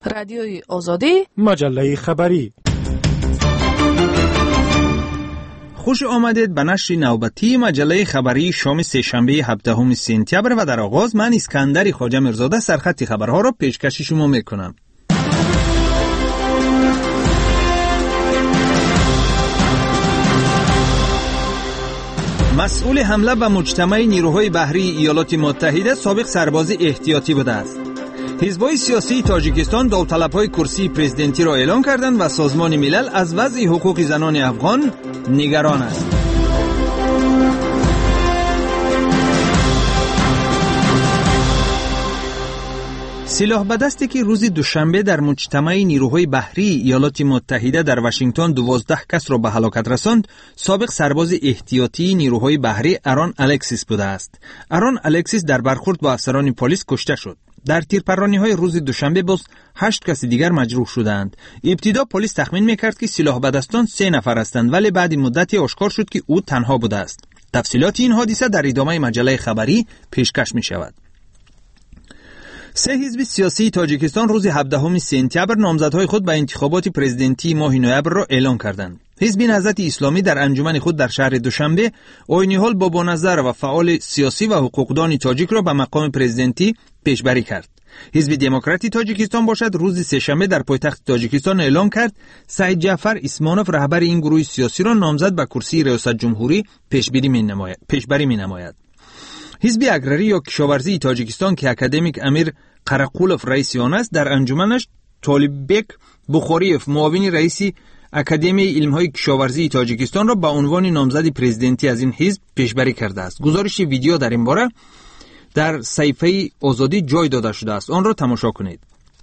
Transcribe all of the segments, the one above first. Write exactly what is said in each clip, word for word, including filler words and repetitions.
رادیوی آزادی، مجله خبری. خوش آمدید به نشر نوبتی مجله خبری شام سه‌شنبه هفدهم سپتامبر و در آغاز من اسکندر خواجه میرزاده سرخط خبرها را پیشکش شما میکنم. مسئول حمله به مجتمع نیروهای بحری ایالات متحده سابق سرباز احتیاطی بوده است. حزب‌های سیاسی تاجیکستان داوطلب‌های کرسی پرزیدنتی را اعلام کردند و سازمان ملل از وضع حقوق زنان افغان نگران است. سلاح به دستی که روز دوشنبه در مجتمع نیروهای بحری ایالات متحده در واشنگتن دوازده کس را به هلاکت رساند، سابق سرباز احتیاطی نیروهای بحری آرون الکسیس بوده است. آرون الکسیس در برخورد با افسران پلیس کشته شد. در تیرپرانی‌های روز دوشنبه باز هشت کس دیگر مجروح شدند. ابتدا پلیس تخمین می‌کرد که سلاح به دستان سه نفر هستند، ولی بعد مدتی آشکار شد که او تنها بوده است. تفصیلات این حادثه در ادامه مجله خبری پیشکش می‌شود. سه حزب سیاسی تاجیکستان روز هفدهم سپتامبر نامزدهای خود به انتخابات پرزیدنتی ماه نوامبر را اعلام کردند. حزب نهضت اسلامی در انجمن خود در شهر دوشنبه آینی‌حال بابا نظر و فعال سیاسی و حقوقدان تاجیک را به مقام پرزیدنتی پیشبری کرد. حزب دموکراتی تاجیکستان باشد روز سه‌شنبه در پایتخت تاجیکستان اعلام کرد سعید جعفر اسمانوف رهبر این گروه سیاسی را نامزد به کرسی ریاست جمهوری پیشبری می‌نماید. پیشبری می‌نماید. حزب اگراری یا کشاورزی تاجیکستان که اکادمیک امیر قرقولوف رئیس آن است در انجمنش طالببک بخاریف معاون رئیس اکادمی علم‌های کشاورزی تاجیکستان را به عنوان نامزد پرزیدنتی از این حزب پیشبری کرده است. گزارش ویدیو در این باره در صفحه آزادی جای داده شده است. آن را تماشا کنید.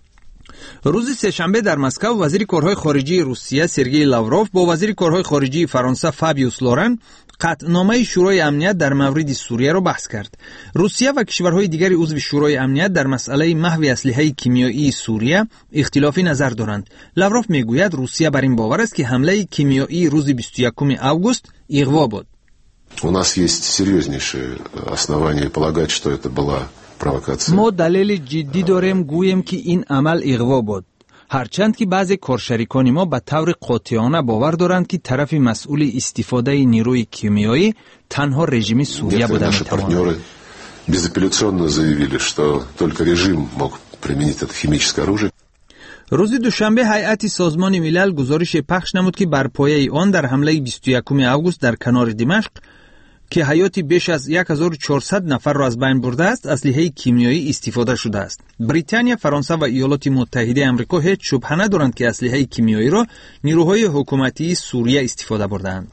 روز سه‌شنبه در مسکو وزیر کارهای خارجی روسیه سرگئی لاوروف با وزیر کارهای خارجی فرانسه فابیوس لورن قطعنامه شورای امنیت در مورد سوریه را بحث کرد. روسیه و کشورهای دیگر عضو شورای امنیت در مسئله محو اسلحه کیمیایی سوریه اختلافی نظر دارند. لاوروف میگوید روسیه بر این باور است که حمله کیمیایی روز بیست و یکم اوگوست اغوا بود. У нас есть серьезнейшие основания полагать, что это была провокация. ما دلیل جدی داریم گوییم که این عمل اغوا بود. هرچند که بعضی کارشریکان ما به طور قاطعانه باور دارند که طرف مسئول استفاده نیروی کیمیایی تنها رژیم سوریه بوده میتواند. Безапелляционно заявили, что только режим мог применить это химическое оружие. روز دوشنبه هیئت سازمان ملل گزارش پخش نمود که بر پایه آن در حمله بیست و یکم اوگوست در کنار دمشق که حیات بیش از هزار و چهارصد نفر را از بین برده است، اسلحه کیمیایی استفاده شده است. بریتانیا، فرانسه و ایالات متحده آمریکا هیچ شبهه ندارند که اسلحه کیمیایی را نیروهای حکومتی سوریه استفاده برده‌اند.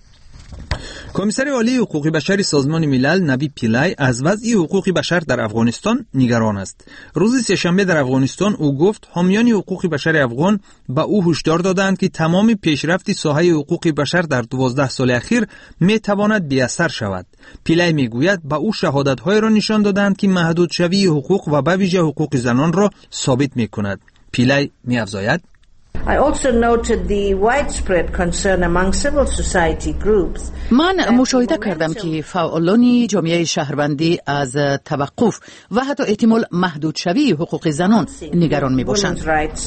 کمیسر عالی حقوق بشر سازمان ملل نوی پیلای از وضع حقوق بشر در افغانستان نگران است. روز سه‌شنبه در افغانستان او گفت حامیان حقوق بشر افغان به او هشدار دادند که تمام پیشرفت ساحه حقوق بشر در دوازده سال اخیر می تواند بی اثر شود. پیلای میگوید به او شهادت‌های را نشان دادند که محدود شوی حقوق و به ویژه حقوق زنان را ثابت می‌کند. پیلای می‌افزاید I also noted the widespread concern among civil society groups. من مشاهده کردم که فعالان جامعه شهروندی از توقف و حتی احتمال محدود شوی حقوق زنان نگران می باشند.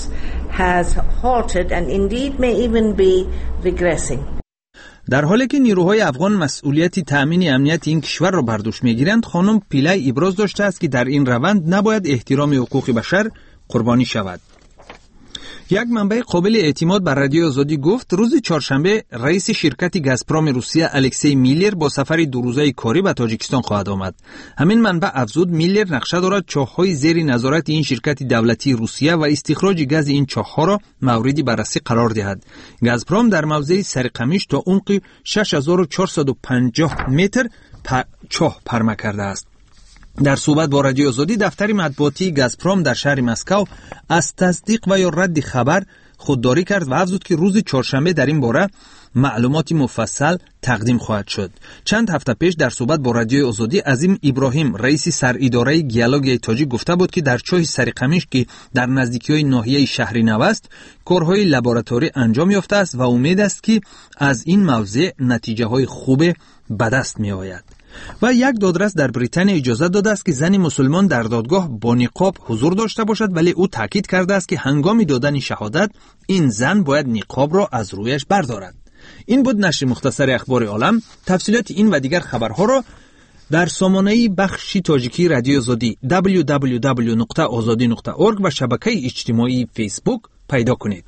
در حالی که نیروهای افغان مسئولیت تأمین امنیت این کشور را بر دوش میگیرند، خانم پیلای ابراز داشته است که در این روند نباید احترام حقوق بشر قربانی شود. یک منبع قابل اعتماد بر رادیو آزادی گفت روز چهارشنبه رئیس شرکت گازپروم روسیه الکسی میلر با سفری دو روزه کاری به تاجیکستان خواهد آمد. همین منبع افزود میلر نقشه دارد چاه‌های زیر نظارت این شرکت دولتی روسیه و استخراج گاز این چاه‌ها را مورد بررسی قرار دهد. گازپروم در موضع سرقمیش تا عمق شش هزار و چهارصد و پنجاه متر چاه پرمه کرده است. در صحبت با رادیو آزادی دفتر مطبوعاتی گازپروم در شهر مسکو از تصدیق و یا رد خبر خودداری کرد و افزود که روز چهارشنبه در این باره معلومات مفصل تقدیم خواهد شد. چند هفته پیش در صحبت با رادیو آزادی عظیم ابراهیم رئیس سراداره گیالوگی تاجیک گفته بود که در چاه سرقمیش که در نزدیکی‌های ناحیه شهر نو است کارهای لابراتوری انجام یافته است و امید است که از این موضوع نتیجه های خوب به دست می آید. و یک دادرس در بریتانیا اجازه داده است که زن مسلمان در دادگاه با نقاب حضور داشته باشد، ولی او تاکید کرده است که هنگام دادن شهادت این زن باید نقاب را از رویش بردارد. این بود نشر مختصر اخبار عالم. تفصیلات این و دیگر خبرها را در سامانه بخش تاجیکی رادیو آزادی دبلیو دبلیو دبلیو نقطه آزادی نقطه اورگ و شبکه اجتماعی فیسبوک پیدا کنید.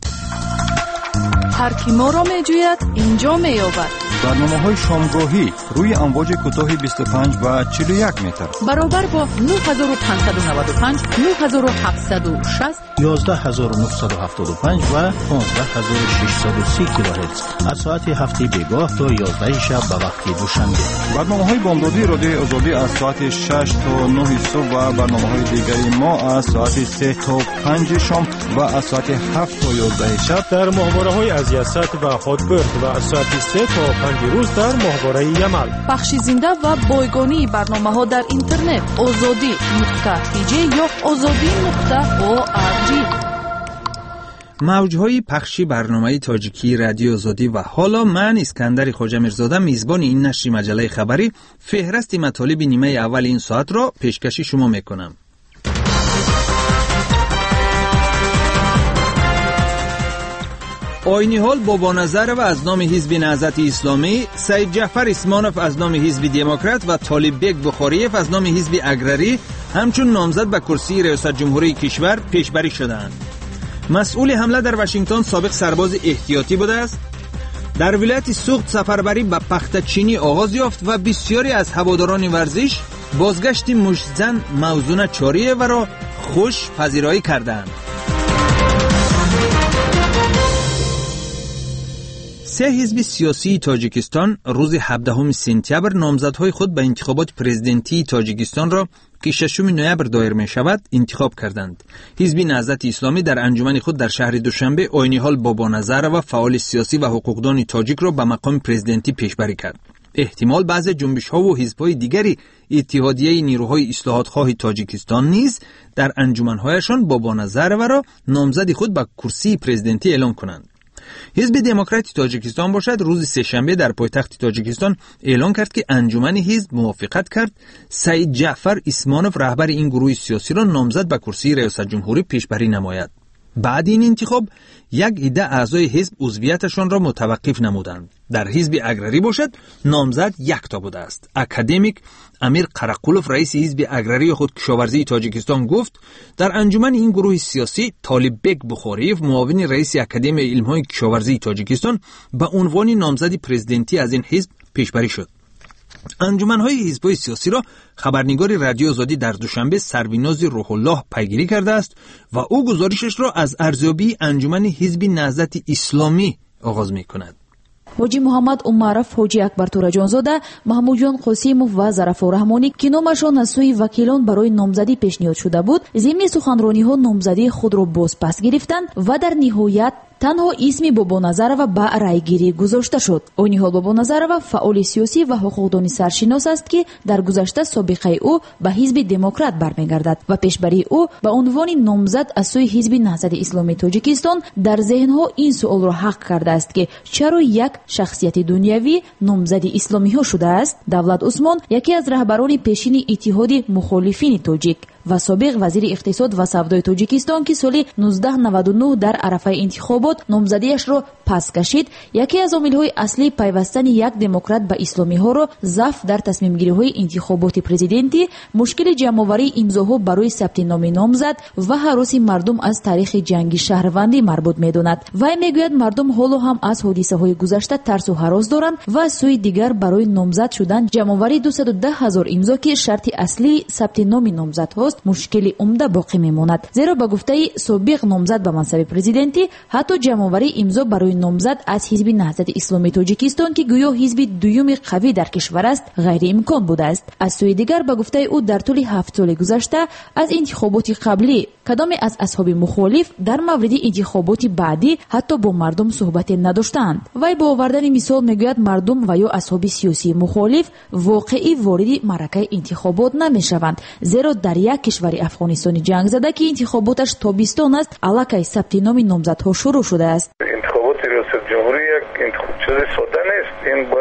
هر کی ما را می جوید اینجا می یابد. برنامه‌های شامگاهی روی امواج کوتاه بیست و پنج و چهل و یک متر برابر با نه هزار و پانصد و نود و پنج، نه هزار و هفتصد و شصت، یازده هزار و نهصد و هفتاد و پنج و پانزده هزار و ششصد و سی کیلوهرتز از ساعت هفته بیگاه تا یازده شب به وقت دوشنبه. برنامه‌های بامدادی رادیو آزادی از ساعت شش تا نه صبح و برنامه‌های دیگری ما از ساعت سه تا پنج شام و از ساعت هفت تا یازده شب در ماهواره‌های از یسد و خودبرد و از ساعت سه تا پنج روز در ماهواره یمل. بخش زنده و بایگانی برنامه‌ها در اینترنت آزادی نقطه تی جی یا آزادی نقطه او آر جی. موجهای پخشی برنامه تاجیکی رادیو آزادی و حالا من اسکندر خواجه میرزاده میزبان این نشر مجله خبری فهرست مطالب نیمه اول این ساعت را پیشکش شما میکنم. آینی حال بابا نظر و از نام حزب نهضت اسلامی، سید جعفر اسمانوف از نام حزب دموکرات و طالب بیگ بخاریف از نام حزب اگراری همچون نامزد به کرسی ریاست جمهوری کشور پیشبری شدند. مسئول حمله در واشنگتن سابق سرباز احتیاطی بوده است. در ولایت سوخت سفربری به پخت چینی آغاز یافت و بسیاری از هواداران ورزش بازگشت مشتزن موزون چاریه و را خوش پذیرایی کردند. سه حزب سیاسی تاجیکستان روز هفدهم سپتامبر نامزدهای خود به انتخابات پرزیدنتی تاجیکستان را که ششم نوامبر دایر می شود انتخاب کردند. حزب نهضت اسلامی در انجمن خود در شهر دوشنبه آینی حال بابا نظر و فعال سیاسی و حقوقدان تاجیک را به مقام پرزیدنتی پیشبری کرد. احتمال بعض جنبش‌ها و حزب‌های دیگری اتحادیه نیروهای اصلاحات خواه تاجیکستان نیز در انجمن‌هایشان بابا نظر و را نامزد خود به کرسی پرزیدنتی اعلام کنند. حزب دموکرات تاجیکستان باشد روز سه‌شنبه در پایتخت تاجیکستان اعلان کرد که انجمن حزب موافقت کرد سید جعفر اسمانوف رهبر این گروه سیاسی را نامزد به کرسی ریاست جمهوری پیشبری نماید. بعد این انتخاب یک عده اعضای حزب عضویتشان را متوقف نمودند. در حزب اگراری باشد نامزد یک تا بوده است. اکادمیک امیر قرقولوف رئیس حزب اگراری خود کشاورزی تاجیکستان گفت در انجمن این گروه سیاسی طالب بیگ بخاریف معاون رئیس اکادمی علم‌های کشاورزی تاجیکستان به عنوان نامزد پرزیدنتی از این حزب پیشبری شد. انجمن‌های حزب‌های سیاسی را خبرنگار رادیو آزادی در دوشنبه سرویناز روح الله پیگیری کرده است و او گزارشش را از ارزیابی انجمن حزب نهضت اسلامی آغاز می‌کند. حاجی محمد عمرف، حاجی اکبر تورجانزاده، محمود جان قاسمов و ظرفور رحمانی که نامشان از سوی وکیلان برای نامزدی پیشنهاد شده بود، ضمن سخنرانی‌ها نامزدی خود را باز پس گرفتند و در نهایت تنها اسم بابا نظرова با رایگیری گذاشته شد. آینی حال بابا نظرова فعال سیاسی و حقوقدانی سرشناس است که در گذشته سابقه او به حزب دموکرات برمیگردد و پیشبری او به عنوان نامزد از سوی حزب نهضت اسلامی تاجیکستان در ذهنها این سوال را حق کرده است که چرا یک شخصیت دنیوی نامزد اسلامی ها شده است. دولت عثمان، یکی از رهبران پیشین اتحاد مخالفین تاجیک و سابق وزیر اقتصاد و سودای تاجیکستان که سال نوزده نود و نه در عرفه انتخابات نامزدیش را پس کشید، یکی از عامل‌های اصلی پیوستن یک دموکرات به اسلامی ها را ضعف در تصمیم گیری‌های انتخابات پرزیدنتی، مشکل جمع‌آوری امضاها برای ثبت نام نامزد و هراس مردم از تاریخ جنگ شهروندی مربوط می‌داند. وی میگوید مردم حالا هم از حادثه‌های گذشته ترس و هراس دارند و از سوی دیگر برای نامزد شدن جمع‌آوری دویست و ده هزار امضا که شرط اصلی ثبت نام نامزدهاست مشکل عمده باقی میماند، زیرا به گفته سابق نامزد به منصب پرزیدنتی حتی جمع‌آوری امضا برای نامزد از حزب نهضت اسلامی تاجیکستان که گویا حزب دوم قوی در کشور است غیر امکان بوده است. از سوی دیگر به گفته او در طول هفت سال گذشته از انتخابات قبلی کدام از اصحاب مخالف در مورد انتخابات بعدی حتی با مردم صحبت نداشتند. وی با آوردن مثال میگوید مردم و یا اصحاب سیاسی مخالف واقعی وارد معرکه انتخابات نمیشوند، زیرا در یک کشور افغانستان جنگ زده که انتخاباتش تابستان است علاقه ثبت نام نامزدها شروع شده است. انتخابات ریاست جمهوری یک انتخاب چیز ساده نیست. این باید که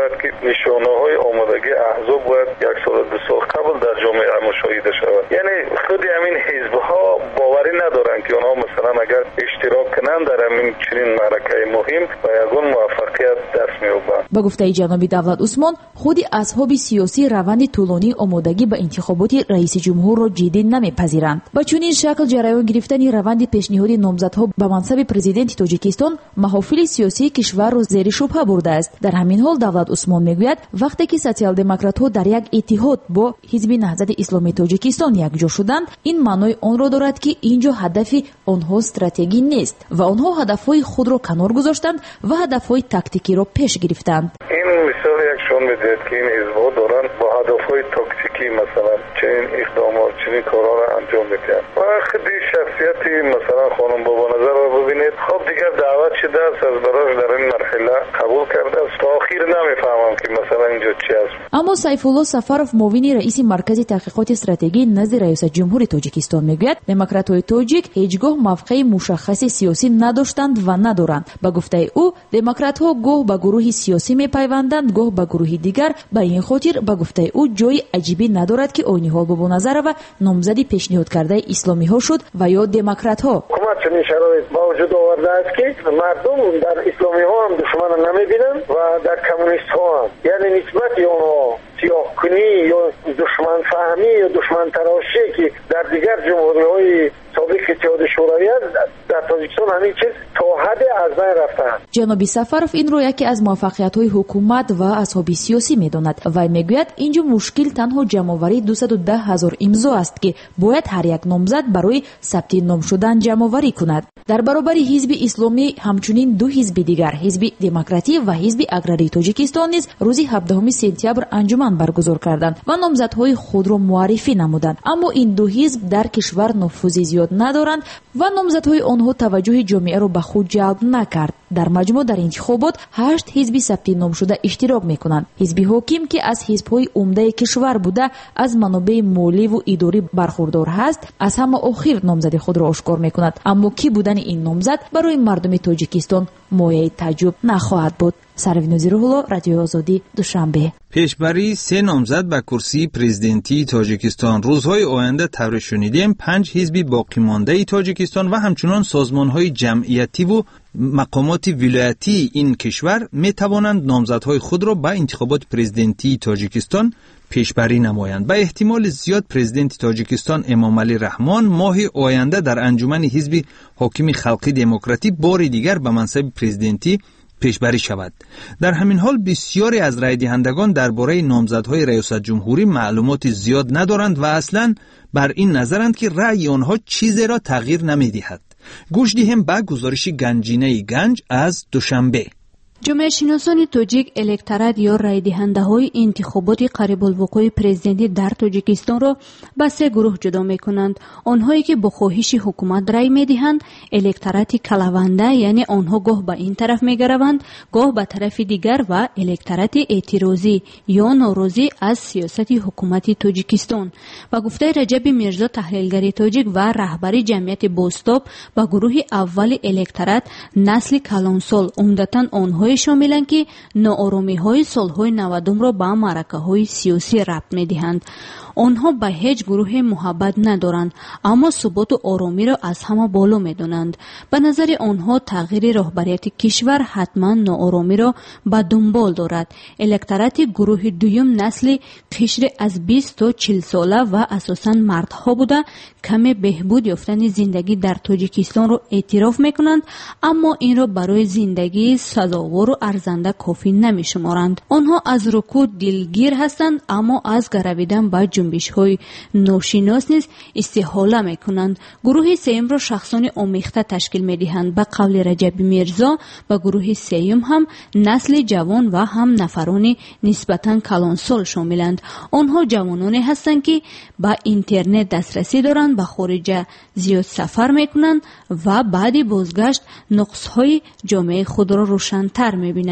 نشانه‌های آمادگی احزاب باید یک سال دو سال قبل در جامعه مشاهده شود. یعنی خود همین حزب‌ها باوری ندارن که آنها مثلا اگر اشتراک کنند در همین چنین معرکه مهم و یگان موفقیت دست می‌یابند. با گفته جناب دولت عثمان، خود اصحاب سیاسی روند طولانی آمادگی به انتخابات رئیس جمهور را جدی نمی‌پذیرند. با چنین شکل جریان گرفتن روند پیشنهادی نامزدها به منصب پرزیدنت تاجیکستان محافل سیاسی کشور را زیر شبهه برده است. در همین حال دولت عثمان میگوید وقتی که سوسیال دموکرات‌ها در یک اتحاد با حزب نهضت اسلامی تاجیکستان یکجا شدند، این معنای آن را دارد که اینجا هدف آنها استراتژی نیست و آنها هدفهای خود را کنار گذاشتند و هدفهای تاکتیکی را پیش گرفتند. این مثال یک شون می‌دهد که این حزب‌ها دارند با هدفهای تاکتیکی مثلا چنین اقدامات چنین کارها را انجام می‌دهند. و خودی شخصیتی مثلا خانم بابا نظر را ببینید، خب دیگر دعوت شده است از برای در این مرحله قبول کرده است. تا آخر نمی‌فهمم که مثلا اینجا چی است. اما سیف الله سفرов معاون رئیس مرکز تحقیقات استراتژی نزد رئیس جمهوری تاجیکستان میگوید دموکرات‌های تاجیک هیچگاه موقع مشخص سیاسی نداشتند و ندارند. با گفته او دموکرات‌ها گاه به گروه سیاسی می‌پیوندند گاه به گروه دیگر. به این خاطر با گفته او جای عجیبی ندارد که آینی حال بابا نظر و نامزدی پیشنهاد کرده اسلامی ها شد و یا دموکرات-ها. حکومت چنین شرایط با وجود آورده است که مردم در اسلامی ها هم دشمن نمی‌بینند و در کمونیست ها هم، یعنی نسبت اونها سیاه کنی یا دشمن فهمی یا دشمن تراشی که در دیگر جمهوری های سابق اتحاد شوروی در تاجیکستان همین چیز تا حد از بین رفته است. جناب سفرов این رو یکی از موفقیت‌های حکومت و اصحاب سیاسی می‌داند و میگوید اینجا مشکل تنها جمع‌آوری دویست و ده هزار امضا است که باید هر یک نامزد برای ثبت نام شدن جمع‌آوری کند. در برابر حزب اسلامی همچنین دو حزب دیگر حزب دموکراتی و حزب اگراری تاجیکستان نیز روز هفدهم سپتامبر انجمن برگزار کردند و نامزدهای خود را معرفی نمودند. اما این دو حزب در کشور نفوذ زیاد ندارند و نامزدهای آنها توجه جامعه را به خود جلب نکرد. در مجموع در انتخابات هشت حزب ثبت نام شده اشتراک میکنند. حزب حاکم که از حزب‌های عمده کشور بوده از منابع مالی و اداری برخوردار هست از همه آخر نامزد خود را آشکار میکند. اما کی بودن این نامزد برای مردم تاجیکستان مایه تعجب نخواهد بود. سروین نظیرالله، رادیو آزادی، دوشنبه. پیشبری سه نامزد به کرسی پرزیدنتی تاجیکستان. روزهای آینده طور شنیدیم پنج حزب باقی مانده تاجیکستان و همچنان سازمانهای جمعیتی و مقامات ولایتی این کشور می توانند نامزدهای خود را به انتخابات پرزیدنتی تاجیکستان پیشبری نمایند. به احتمال زیاد پرزیدنت تاجیکستان امام علی رحمان ماه آینده در انجمن حزب حاکم خلقی دموکراتی بار دیگر به منصب پرزیدنتی پیشبری شود. در همین حال بسیاری از رای دهندگان درباره نامزدهای ریاست جمهوری معلومات زیاد ندارند و اصلاً بر این نظرند که رأی آنها چیزی را تغییر نمی‌دهد. گوش دهیم به گزارش گنجینه گنج از دوشنبه. جامعه شناسان تاجیک الکترات یا رای دهنده های انتخابات قریب الوقوع پرزیدنتی در تاجیکستان را به سه گروه جدا می کنند. آنهایی که با خواهش حکومت رای می دهند الکترات کلاونده، یعنی آنها گاه به این طرف می گروند گاه به طرف دیگر، و الکترات اعتراضی یا ناراضی از سیاست حکومت تاجیکستان. با گفته رجب میرزا تحلیلگر تاجیک و رهبر جمعیت بوستاب با گروه اول الکترات نسل کلانسال عمدتاً آنهای شاملند که ناآرامی های سالهای نودم را به معرکه های سیاسی ربط می دهند. آنها به هیچ گروه محبت ندارند، اما ثبات و آرامی را از همه بالا می دانند. به نظر آنها تغییر رهبریت کشور حتما ناآرامی را به دنبال دارد. الکترات گروه دویم نسل قشر از بیست تا چهل ساله و اساساً مردها بوده کم بهبود یافتن زندگی در تاجیکستان را اعتراف می کنند، اما این را برای زندگی سزاوار و ارزنده کافی نمی شمارند. آنها از رکود دلگیر هستند، اما از گرویدن به جنبش های ناشناس نیز استحاله می کنند. گروه سیم را شخصان آمیخته تشکیل می دهند. به قول رجب میرزا و گروه سیم هم نسل جوان و هم نفران نسبتاً کلانسال شاملند. آنها جوانانی هستند که به اینترنت دسترسی دارند، به خارج زیاد سفر می کنند و بعد بازگشت نقص های جامعه خود را روشن‌تر می بینند.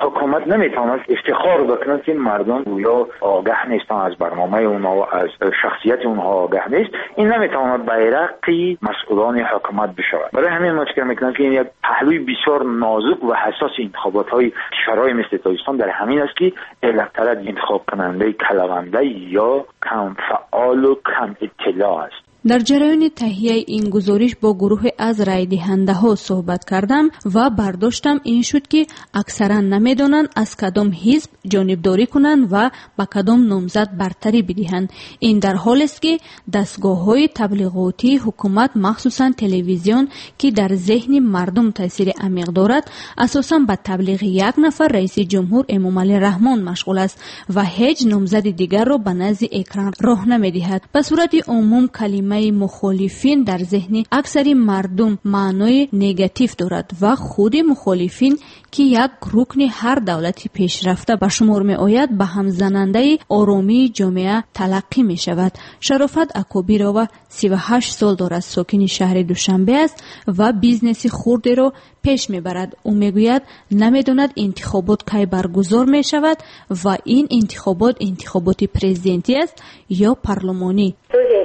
حکومت نمیتواند افتخار بکنه که مردم یا آگاه نیستن از برنامه اونها و از شخصیت اونها آگاه نیست. این نمیتواند بیرقی مسئولان حکومت بشود. برای همین ما فکر میکنم که این یک پهلوی بسیار نازک و حساس انتخابات های کشورهای مثل تاجیکستان در همین است که الکترات انتخاب کننده کلغنده یا کم فعال و کم اطلاع است. در جریان تهیه این گزارش با گروه از رای دهنده ها صحبت کردم و برداشتم این شد که اکثرا نمیدونن از کدام حزب جانبداری کنند و با کدام نامزد برتری بدهند. این در حال است که دستگاه های تبلیغاتی حکومت مخصوصا تلویزیون که در ذهن مردم تاثیر عمیق دارد اساسا به تبلیغ یک نفر رئیس جمهور امامعلی رحمان مشغول است و هیچ نامزد دیگر را به نزد اکران راه نمیدهد. به صورت عموم کلمه مخالفین در ذهن اکثر مردم معنای نگاتیو دارد و خود مخالفین که یک رکن هر دولت پیشرفته به شمار می آید به هم زننده آرامی جامعه تلقی می شود. شرافت اکوبیرova سی و هشت سال دارد، ساکن شهر دوشنبه است و بیزنس خرد را پیش می برد. او می گوید نمیداند انتخابات کی برگزار می شود و این انتخابات انتخابات پرزیدنتی است یا پارلمانی.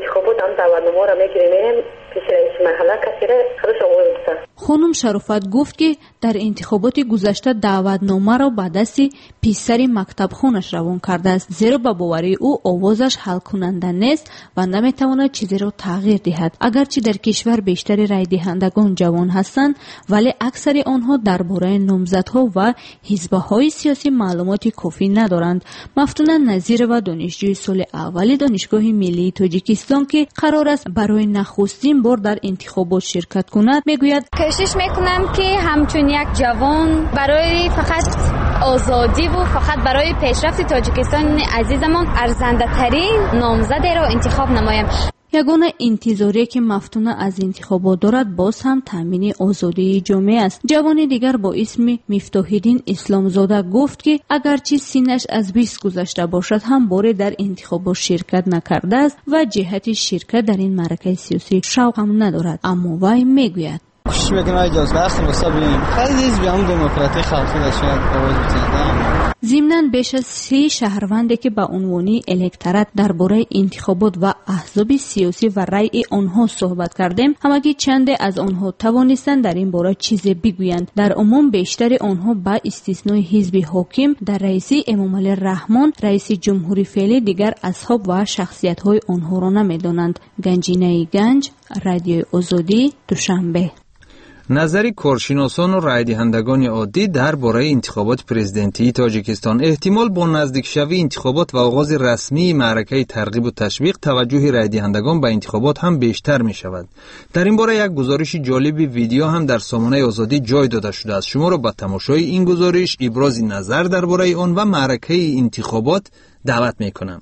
خانم شرافت گفت که در انتخابات گذشته دعوتنامه را به دست پسر مکتب خونش روان کرده است، زیرا به باوری او آوازش حل کننده نیست و نمیتواند چیزی را تغییر دهد. اگرچه در کشور بیشتر رای دهندگان جوان هستند ولی اکثر آنها درباره نامزدها و حزب‌های سیاسی معلومات کافی ندارند. مفتون نظیر و دانشجوی سال اول دانشگاه ملی تاجیکستان که قرار است برای نخستین بار در انتخابات شرکت کند میگوید کوشش میکنم که همچون یک جوان برای فقط آزادی و فقط برای پیشرفت تاجیکستان عزیزمان ارزنده ترین نامزد را انتخاب نمایم. یگانه انتظاری که مفتونه از انتخابات دارد باز هم تامین آزادی جامعه است. جوان دیگر با اسم مفتاحالدین اسلامزاده گفت که اگرچه سینش از بیست گذشته باشد هم باره در انتخابات شرکت نکرده است و جهت شرکت در این معرکه سیاسی شوق هم ندارد، اما وی میگوید کوشش میکنم اجازه داشتم واسه ببینیم خیلی حزبی هم دموکراتی خلقی داشت آواز می‌زدم. ضمناً بیش از سی شهروندی که به عنوان الکترات درباره انتخابات و احزاب سیاسی و رأی آنها صحبت کردیم، همگی چند از آنها توانستند در این باره چیزی بگویند. در عموم بیشتر آنها با استثنای حزب حاکم در رئیس امامعلی رحمان رئیس جمهوری فعلی دیگر اصحاب و شخصیت‌های آنها را نمی‌دانند. گنجینه گنج، رادیو آزادی، دوشنبه. نظر کارشناسان و رایدهندگان عادی درباره انتخابات پرزیدنتی تاجیکستان احتمال با نزدیک شوی انتخابات و آغاز رسمی معرکه ترغیب و تشویق توجه رایدهندگان به انتخابات هم بیشتر می شود. در این باره یک گزارش جالب ویدیو هم در سامانه آزادی جای داده شده است. شما را به تماشای این گزارش، ابراز نظر درباره آن و معرکه انتخابات دعوت می کنم.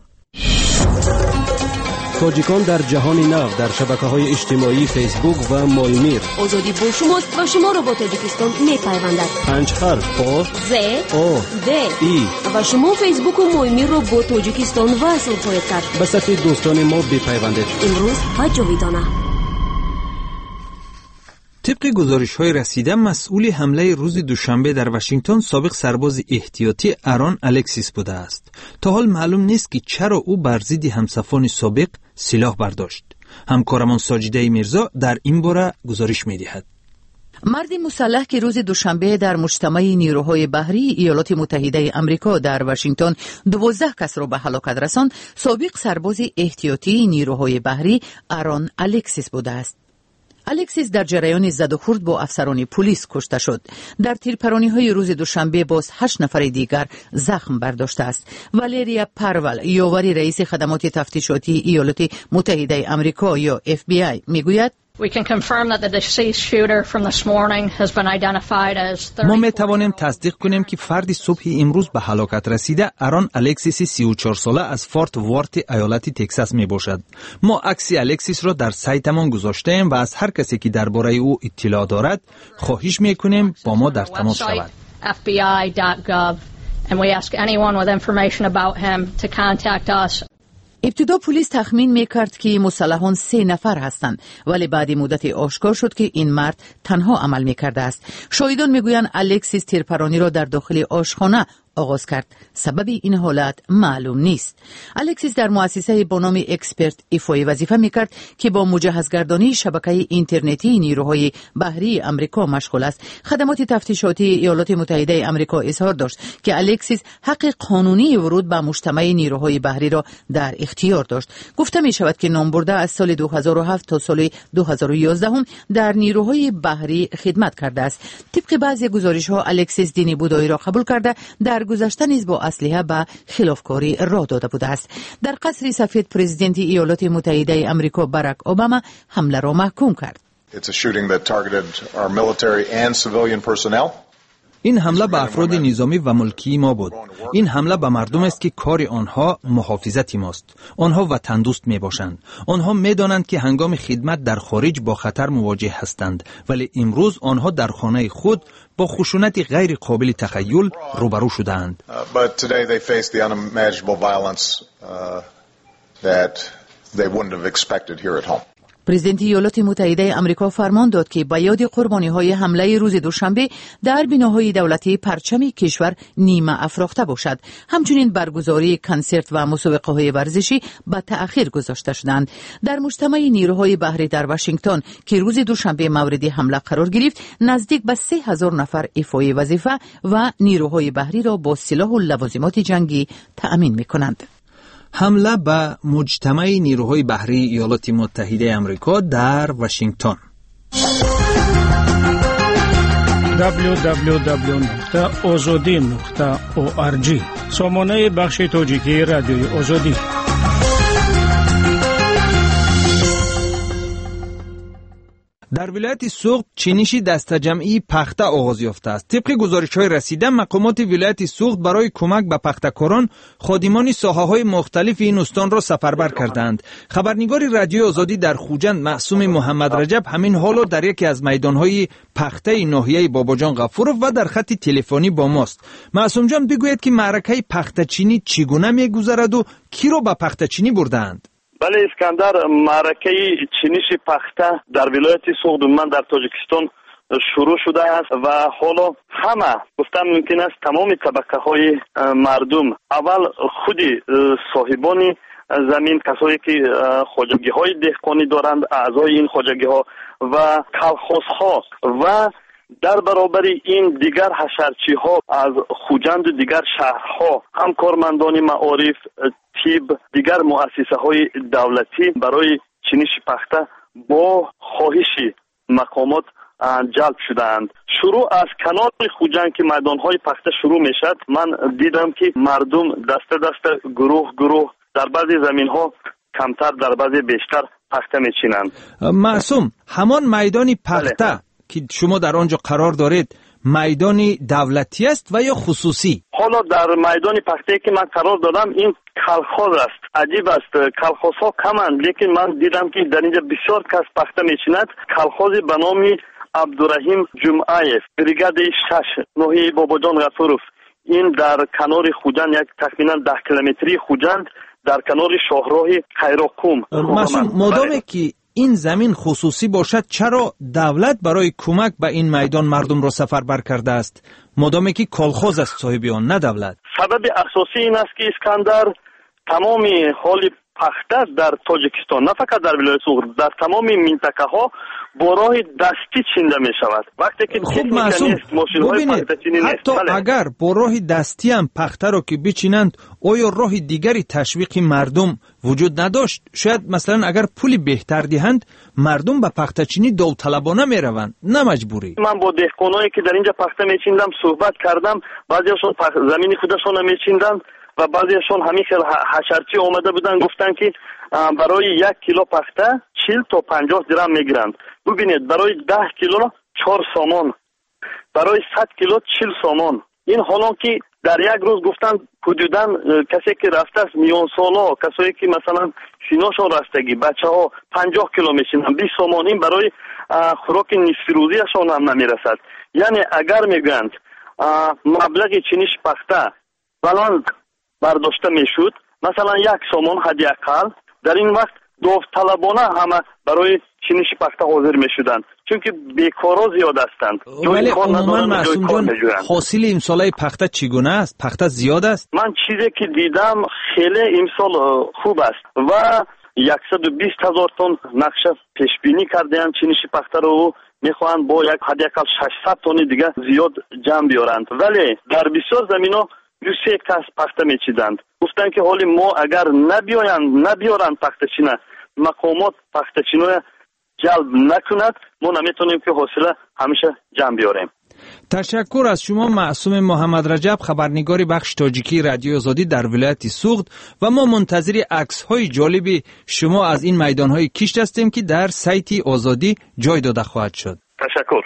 تاجیکان در جهان نو در شبکه‌های اجتماعی فیسبوک و مایمیر. آزادی با شماست و شما را با تاجیکستان می‌پیوندد. پنج حرف آ ز آ د ای و شما فیسبوک و مایمیر را با تاجیکستان وصل خواهید کرد. به صفحه دوستان ما بپیوندید. امروز و جاویدانه. طبق گزارش‌های رسیده مسئول حمله روز دوشنبه در واشنگتن سابق سرباز احتیاطی آرون الکسیس بوده است. تا حال معلوم نیست که چرا او بر ضد همسفران سابق سلاح برداشت. همکارمان ساجده میرزا در این باره گزارش می‌دهد. مرد مسلح که روز دوشنبه در مجتمع نیروهای بحری ایالات متحده آمریکا در واشنگتن دوازده کس را به هلاکت رساند، سابق سرباز احتیاطی نیروهای بحری آرون الکسیس بوده است. الکسیس در جریان زد و خورد با افسران پلیس کشته شد. در تیرپرانی های روز دوشنبه باز هشت نفر دیگر زخم برداشته است. والریا پرول، یاور رئیس خدمات تفتیشاتی ایالات متحده آمریکا یا اف بی آی میگوید We can confirm that the deceased shooter from this morning has been identified as ما می توانیم تصدیق کنیم که فرد صبح امروز به هلاکت رسیده آرون الکسیس سی و چهار ساله از فورت وارت ایالت تگزاس می باشد. ما عکس الکسیس را در سایتمان گذاشته ایم و از هر کسی که درباره او اطلاع دارد خواهش می کنیم با ما در تماس شود. اف بی آی دات گاو and we ask anyone with information about him to contact us. ابتدا پلیس تخمین میکرد که مسلحان سه نفر هستند، ولی بعد مدت آشکار شد که این مرد تنها عمل میکرده است. شاهدان میگویند الکسیس تیرپرانی را در داخل آشخانه آغاز کرد. سبب این حالت معلوم نیست. الکسیس در مؤسسه با نام اکسپرت ایفای وظیفه میکرد که با مجهزگردانی شبکه اینترنتی نیروهای بحری امریکا مشغول است. خدمات تفتیشاتی ایالات متحده امریکا اظهار داشت که الکسیس حق قانونی ورود به مجتمع نیروهای بحری را در اختیار داشت. گفته می شود که نامبرده از سال دو هزار و هفت تا سال دو هزار و یازده هم در نیروهای بحری خدمت کرده است. طبق بعضی گزارش ها الکسیس دین بودایی را قبول کرده در گذشته نیز با اسلحه به خلافکاری راه داده بوده است. در قصر سفید پرزیدنت ایالات متحده امریکا باراک اوباما حمله را محکوم کرد. It's a shooting that targeted our military and civilian personnel. این حمله به افراد نظامی و ملکی ما بود. این حمله به مردم است که کار آنها محافظت ماست. آنها وطن دوست می باشند. آنها می دانند که هنگام خدمت در خارج با خطر مواجه هستند، ولی امروز آنها در خانه خود با خشونت غیر قابل تخیل روبرو شدند. But today they face the unimaginable violence uh, that they wouldn't have expected here at home. پرزیدنت ایالات متحده امریکا فرمان داد که به یاد قربانی‌های حمله روز دوشنبه در بناهای دولتی پرچم کشور نیمه افراخته باشد. همچنین برگزاری کنسرت و مسابقه‌های ورزشی به تأخیر گذاشته شدند. در مجتمع نیروهای بحری در واشنگتن که روز دوشنبه مورد حمله قرار گرفت، نزدیک به سه هزار نفر ایفای وظیفه و نیروهای بحری را با سلاح و لوازمات جنگی تأمین می‌کنند. حمله به مجتمع نیروهای بحری ایالات متحده امریکا در واشنگتن. دبلیو دبلیو دبلیو نقطه آزادی نقطه او آر جی سامانه بخش تاجیکی رادیوی آزادی. در ولایت سوغد چینش دسته‌جمعی پخته آغاز یافته است. طبق گزارش‌های رسیده، مقامات ولایت سوغد برای کمک به پخته‌کاران خادمان ساحه‌های مختلف این استان را سفربر کردند. خبرنگار رادیوی آزادی در خوجند معصوم محمد رجب همین حالو در یکی از میدان‌های پخته ناحیه باباجان غفورов و در خط تلفنی با ماست. معصوم جان بگوید که معرکه پخته‌چینی چگونه می‌گذرد و کی را به پخته‌چینی بردند؟ بله اسکندر، معرکه چینش پخته در ولایت سوغد در تاجیکستان شروع شده است و حالا همه گفتم ممکن است تمام طبقه های مردم، اول خودی صاحبان زمین، کسایی که خواجگی های دهقانی دارند، اعضای این خواجگی ها و کلخوز ها و در برابر این دیگر حشرچی ها از خوجند و دیگر شهرها، هم کارمندان معارف، طب، دیگر مؤسسه های دولتی برای چینش پخته با خواهش مقامات جلب شدند. شروع از کنار خوجند که میدان های پخته شروع می شد، من دیدم که مردم دسته دسته، گروه گروه، در بعضی زمین ها کمتر، در بعضی بیشتر پخته می چینند. معصوم، همان میدان پخته بله. که شما در آنجا قرار دارید میدان دولتی است و یا خصوصی؟ حالا در میدان پخته که من قرار دادم این کلخوز است. عجیب است، کلخوزها کمند، لیکن من دیدم که در اینجا بسیار کس پخته میچیند. کلخوز به نام عبدالرحیم جمعایف، بریگاد شش، ناحیه باباجان غفورov. این در کنار خوجند، یک تقریبا ده کیلومتری خوجند، در کنار شاهراه خیراکوم. معصوم، مادامی که این زمین خصوصی باشد، چرا دولت برای کمک به این میدان مردم را سفربر کرده است؟ مادامی که کلخوز است صاحب آن، نه دولت. سبب اساسی این است که اسکندر، تمام حال پخته در تاجیکستان، نه فقط در ولایت سوغد، در تمام منطقه ها با راه دستی چینده می شود. وقتی که خب معصوم، ببینید حتی بله. اگر با راه دستی هم پخته را که بچینند، آیا راه دیگری تشویق مردم وجود نداشت؟ شاید مثلا اگر پولی بهتر دهند مردم به پخته چینی داوطلبانه می روند، نه مجبوری. من با دهقانایی که در اینجا پخته می چیندم صحبت کردم، بعضیشون زمین خودشون می چیندند و بعضیشون همین خیلی حشرچی اومده بودن، گفتن که برای یک کیلو پخته چهل تا پنجاه درم میگیرند. ببینید برای ده کیلو چهار سامان، برای صد کیلو چهل سامان. این حالا که در یک روز گفتن حدوداً کسی که رفته است میان سالا، کسایی که مثلا سیناشون رستگی، بچه ها پنجاه کیلو میشینن، بیست سامان. این برای خوراک نصف روزیشون هم نمیرسد. یعنی اگر میگویند مبلغ چینش پخته بلند برداشته میشد، مثلا یک سومون حداقل در این وقت داوطلبانه همه برای چینش پخته حاضر میشدند، چون که بیکارا زیاد هستند. ولی عموما معصوم جان حاصل امسال پخته چگونه است؟ پخته زیاد است؟ من چیزی که دیدم خیلی امسال خوب است و صد و بیست هزار تن نقشه پیش بینی کردند چینش پخته رو میخواهند با یک حداقل ششصد تن دیگه زیاد جمع بیارند، ولی در بسیار زمینا دو سه کس پخته میچیدند. گفتن که حالی ما اگر نبیایند نبیارند پخته چینه، مقامات پخته چینه جلب نکند، ما نمیتونیم که حاصل همیشه جمع بیاریم. تشکر از شما معصوم محمد رجب، خبرنگار بخش تاجیکی رادیو آزادی در ولایت سوخت، و ما منتظر عکس‌های جالبی شما از این میدان‌های کشت هستیم که در سایت آزادی جای داده خواهد شد. تشکر.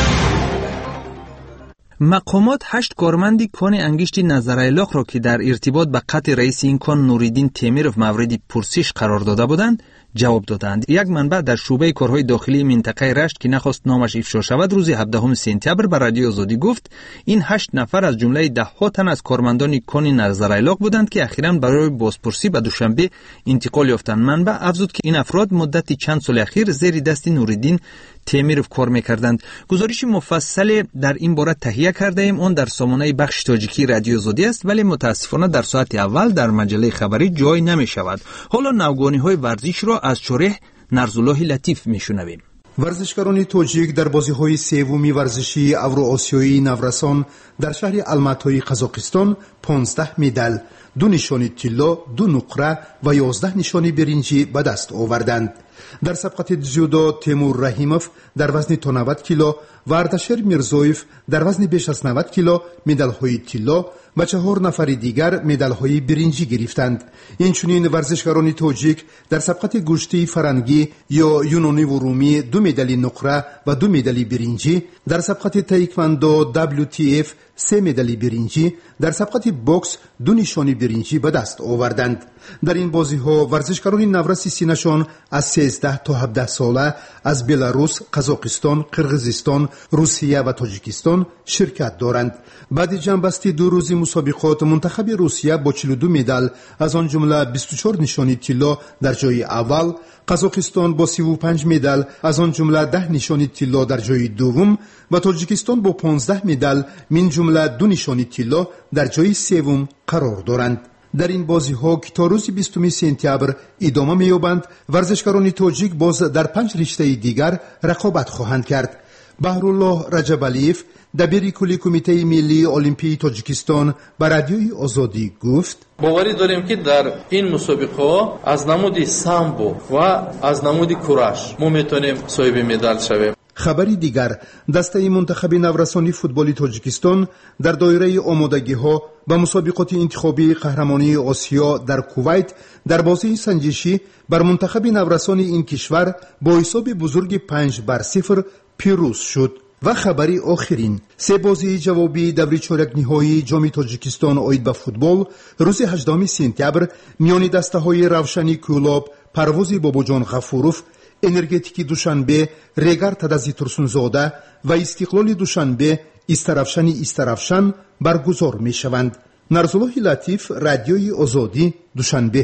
مقامات هشت کارمندی کان انگشت نظرایلاق را که در ارتباط به قتل رئیس این کان نوریدین تیمیروف موردی پرسش قرار داده بودند جواب دادند. یک منبع در شعبه کارهای داخلی منطقه رشت که نخواست نامش افشا شود روز هفدهم سپتامبر به رادیو آزادی گفت این هشت نفر از جمله ده ها تن از کارمندان کان نظرایلاق بودند که اخیراً برای بازپرسی به دوشنبه انتقال یافتند. منبع افزود که این افراد مدت چند سال اخیر زیر دست نوریدین تیمیروف کار می‌کردند. گزارش مفصل در این باره تهیه کرده ایم، اون در سامانه بخش تاجیکی رادیو آزادی است، ولی متاسفانه در ساعت اول در مجله خبری جای نمی‌شود. حالا نوگانی‌های ورزش را از شریح نرزالله لطیف می‌شنویم. ورزشکاران تاجیک در بازی‌های سومی ورزشی اوراسیایی نورسان در شهر الماتای قزاقستان پانزده مدال، دو نشانی طلا، دو نقره و یازده نشانی برنجی به دست آوردند. در سبقت جودو تیمور رحیموف در وزن تا نود کیلو و اردشیر میرزویف در وزن بیش از نود کیلو مدال‌های طلا و چهار نفر دیگر مدال‌های برنجی گرفتند. اینچنین ورزشکاران تاجیک در سبقت گوشتی فرنگی یا یونانی و رومی دو مدال نقره و دو مدال برنجی، در سبقت تایکواندو دبلیو تی اف سه مدال برنجی، در سبقت بوکس دو نشانی برنجی به دست آوردند. در این بازی‌ها ورزشکاران نورسی سینشان از سیزده تا هفده ساله از بلاروس، قزاقستان، قرغیزستان، روسیه و تاجیکستان شرکت دارند. بعد جنبستی دو روزی مسابقات منتخب روسیه با چهل و دو مدال از آن جمله بیست و چهار نشانی طلا در جای اول، قزاقستان با سی و پنج مدال از آن جمله ده نشانی طلا در جای دوم و تاجیکستان با پانزده مدال من جمله دو نشانی طلا در جای سوم قرار دارند. در این بازی ها که تا روز بیستم سپتامبر ادامه می‌یابند، ورزشکاران تاجیک باز در پنج رشته دیگر رقابت خواهند کرد. بهرالله رجبالیف دبیر کلی کمیته ملی المپی تاجیکستان به رادیوی آزادی گفت: باوری داریم که در این مسابقه از نمود سامبو و از نمود کورش ما میتونیم صاحب مدال شویم. خبری دیگر، دسته منتخب نورسانی فوتبالی تاجیکستان در دایره آمادگی‌ها به مسابقات انتخابی قهرمانی آسیا در کویت در بازی سنجشی بر منتخب نورسانی این کشور با حساب بزرگ پنج بر صفر پیروز شد. و خبری آخرین، سه بازی جوابی دوری چهارک نهایی جام تاجیکستان اوید به فوتبال روز هجدهم سپتامبر میان دسته‌های روشنی کولاب، پروازی باباجان غفوروف، انرژتیکی دوشنبه، ریگر تدازی ترسونزاده و استقلال دوشنبه استرافشانی استرافشان برگزار می شوند. نرزالله لطیف، رادیوی آزادی، دوشنبه.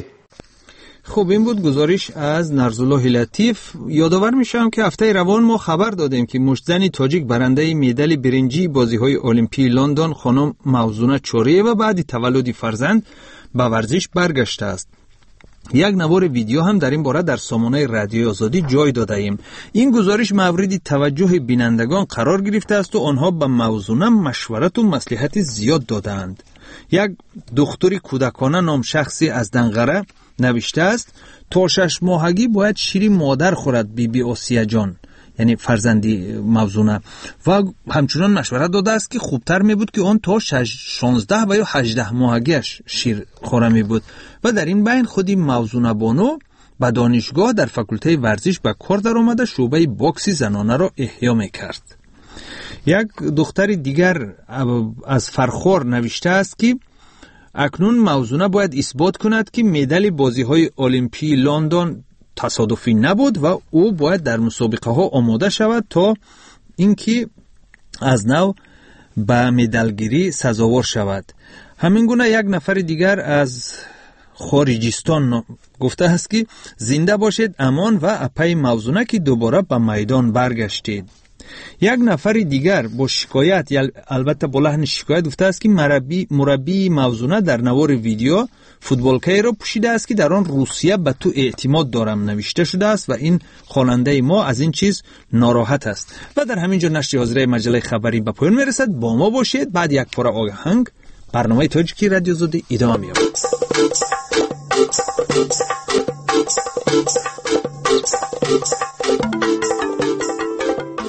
خب این بود گزارش از نرزالله لطیف. یادآور میشم که هفته روان ما خبر دادیم که مشتزن تاجیک برنده مدال برنجی بازی‌های المپی لندن خانم موزونه چوریه و بعد تولد فرزند به ورزش برگشته است. یک نوار ویدیو هم در این باره در سامانه رادیو آزادی جای داده ایم. این گزارش مورد توجه بینندگان قرار گرفته است و آنها به موزونه مشورت و مصلحت زیاد دادند. یک دختری کودکانه نام شخصی از دنقره نوشته است: تا شش ماهگی باید شیر مادر خورد بی بی آسیه جان، یعنی فرزندی موزونه، و همچنان مشورت داده است که خوبتر می بود که آن تا شانزده و یا هجده ماهگیش شیر خوره می بود. و در این بین خودی موزونه بانو به دانشگاه در فاکولته ورزش به کار در آمده شعبه باکسی زنانه را احیا می کرد. یک دختر دیگر از فرخور نوشته است که اکنون موزونه باید اثبات کند که مدال بازی‌های المپی لندن تصادفی نبود و او باید در مسابقه ها آماده شود تا اینکه از نو به مدالگیری سزاوار شود. همین گونه یک نفر دیگر از خارجستان گفته است که زنده باشید امان و اپای موزونه که دوباره به میدان برگشتید. یک نفر دیگر با شکایت، البته با لحن شکایت، گفته است که مربی مربی موزونه در نوار ویدیو فوتبالکای را پوشیده است که در آن روسیه به تو اعتماد دارم نوشته شده است و این خواننده ما از این چیز ناراحت است. و در همین جا نشر حاضره مجله خبری به پایان میرسد. با ما باشید. بعد یک پاره آهنگ برنامه تاجیکی رادیو آزادی ادامه می‌یابد.